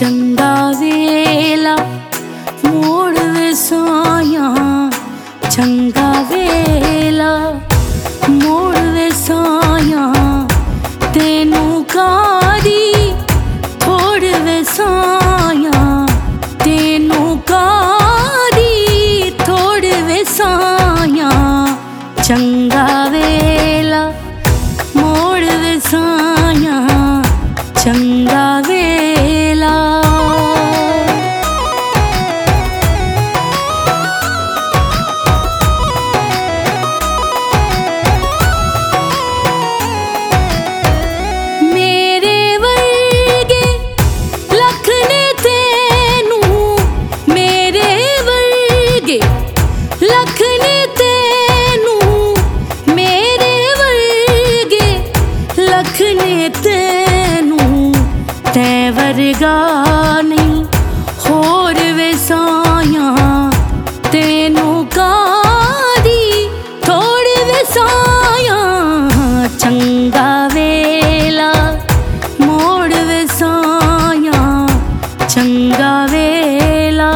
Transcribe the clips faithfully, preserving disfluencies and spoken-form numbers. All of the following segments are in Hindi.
चंगा वेला मोड़ वे साया, चंगा वेला मोड़ वे साया, तेनू कादी थोड़ वे साया, तेनू कादी थोड़ वे साया, चंगा वेला मोड़ वे साया, चंगा वेला। मेरे वर्गे लख ने तेनू, मेरे वर्गे लख ने तेनू, मेरे वर्गे लख ने तेनू, तै वर्गा नहीं होर वे साया, तेनू कादी थोड़ वे साया, चंगा वेला मोड़ वे साया, चंगा वेला।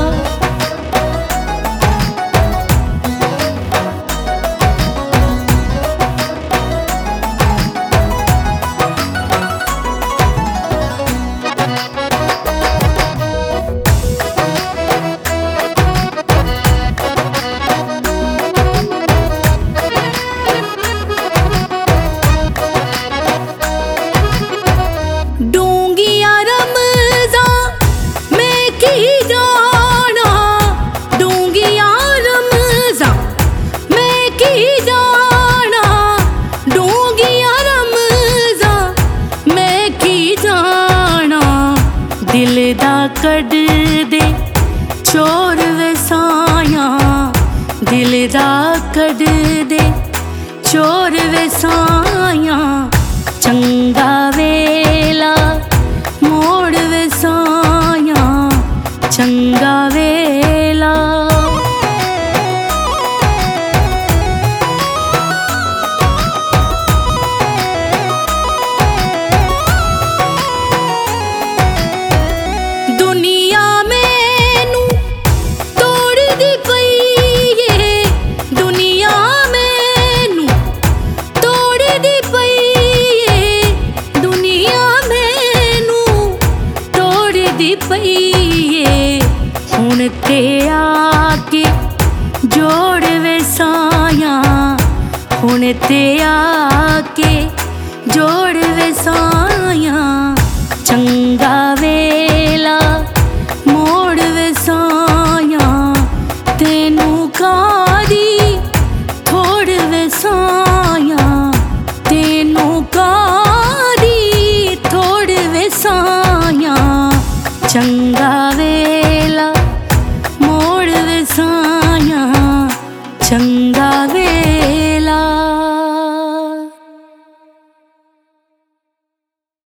डूंगिया रमजा मैं की जाना, डूंगिया रमजा मैं की जाना, डूंगिया रमजा मैं की जाना, दिल दा कड दे चोर वे साया, दिल दा कड दे चोर वे साया, चंगा वेला मोड़ वे साया, चंगा वेला। दुनिया मैनू तोड़ दी पई है, दुनिया मैनू तोड़ दी पई है, दुनिया मैनू तोड़ दी पई है, हुण ते आके जोड़ वे साया, हुण ते आके जोड़ वे साया, चंगा वे